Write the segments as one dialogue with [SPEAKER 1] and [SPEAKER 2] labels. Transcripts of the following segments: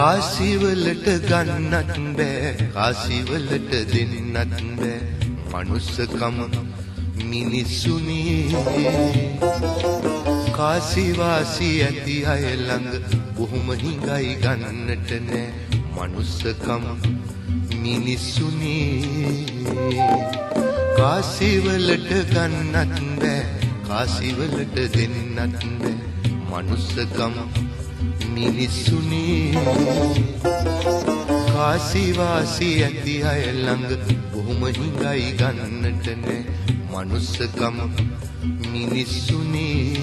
[SPEAKER 1] කාසිවලට ගන්නත් බෑ කාසිවලට දෙන්නත් බෑ මනුස්සකම මිනිස්සුනේ කාසිවාසි ඇති අය ළඟ බොහොම හිඟයි ගන්නට නෑ මනුස්සකම මිනිස්සුනේ කාසිවලට ගන්නත් බෑ කාසිවලට දෙන්නත් බෑ මනුස්සකම මිනිස්සුනේ කාසිවාසි ඇති අය ළඟ බොහොම හිඟයි ගන්නට නෑ මනුස්සකම මිනිස්සුනේ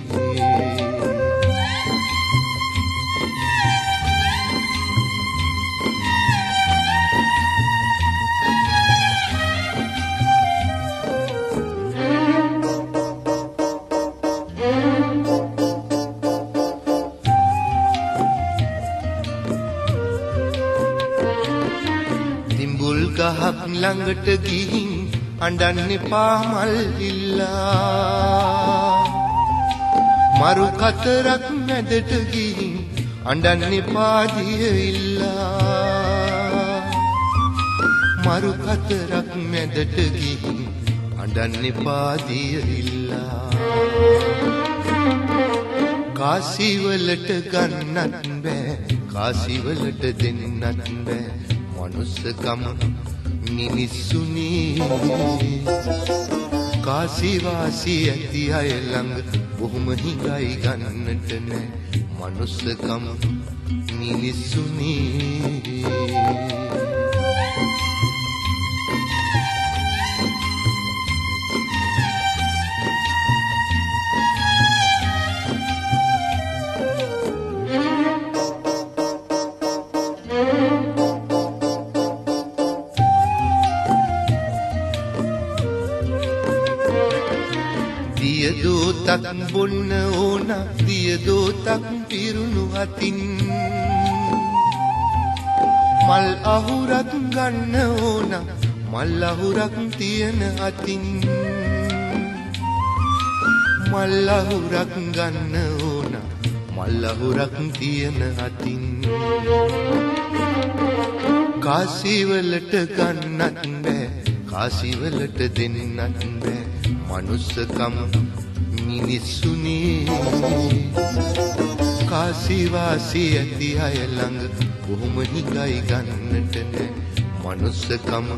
[SPEAKER 1] ගහක් ළඟට ගිහින් අඬන්න එපා මල් ඉල්ලා මරු කතරක් මැදට ගිහින් අඬන්න එපා දිය ඉල්ලා මරු කතරක් මැදට ගිහින් අඬන්න එපා දිය ඉල්ලා කාසිවලට ගන්නත් බෑ කාසිවලට දෙන්නත් බෑ මනුස්සකම මිනිස්සුනේ කාසිවාසි ඇති අය ළඟ බොහොම හිඟයි ගන්නට නෑ මනුස්සකම මිනිස්සුනේ දියදෝතක් බොන්න ඕන දියදෝතක් පිරුණු අතින් මල් අහුරක් ගන්න ඕන මල් අහුරක් තියෙන අතින් මල් අහුරක් ගන්න ඕන මල් අහුරක් තියෙන අතින් කාසිවලට ගන්නත් බෑ කාසිවලට දෙන්නත් බෑ මනුස්සකම මිනිස්සුනේ කාසිවාසි ඇති අය ළඟ බොහොම හිඟයි ගන්නට නෑ මනුස්සකම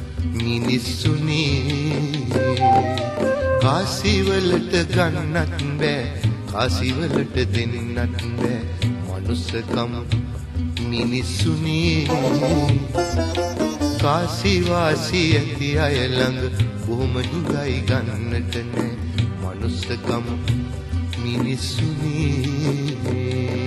[SPEAKER 1] මිනිස්සුනේ කාසිවලට ගන්නත් බෑ කාසිවලට දෙන්නත් බෑ මනුස්සකම මිනිස්සුනේ කාසිවාසි ඇති අය ළඟ බොහොම හිඟයි ගන්නට නෑ මනුස්සකම මිනිස්සුනේ